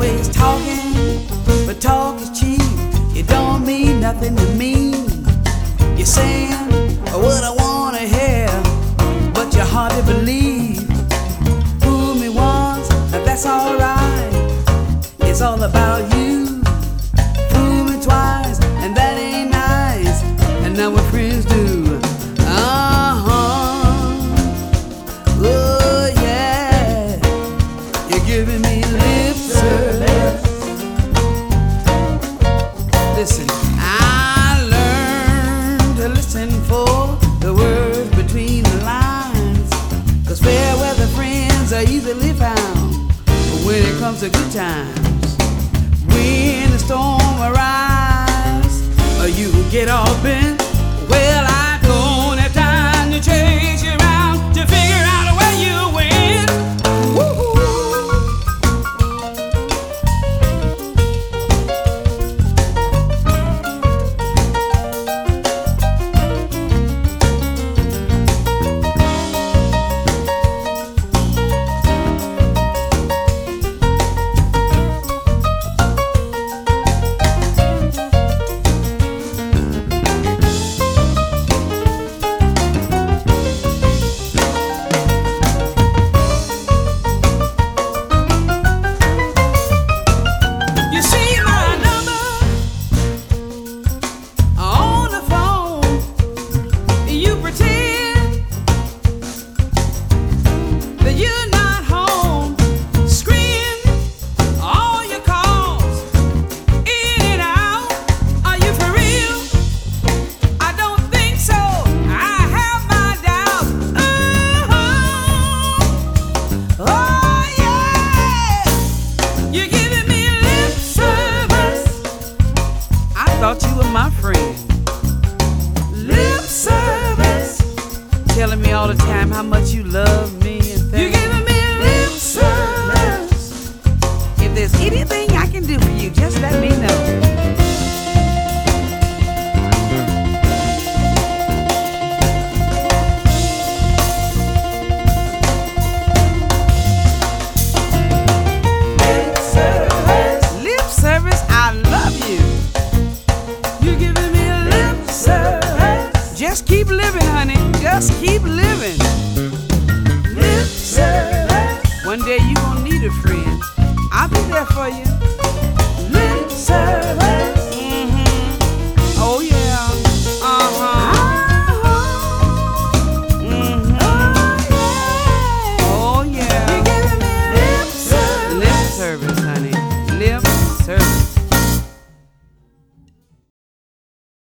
always talking, but talk is cheap. It don't mean nothing to me. You're saying what I wanna hear, but you hardly believe. Fool me once, that's alright. It's all about you. Fool me twice, and that ain't nice. And now we're friends do. Oh yeah, you're giving me lip service. Listen, I learned to listen for the words between the lines, 'cause fair weather friends are easily found. But when it comes to good times, when the storm arrives, or you get all bent, well, I don't have time to chase you around to figure out where you went. Woo-hoo. Thought you were my friend. Lip service, telling me all the time how much you love me and things. You're giving me lip service. If there's anything I can do for you, just let me know. Lip service, I love you. Just keep living, honey. Just keep living. Lip service. One day you gonna need a friend. I'll be there for you.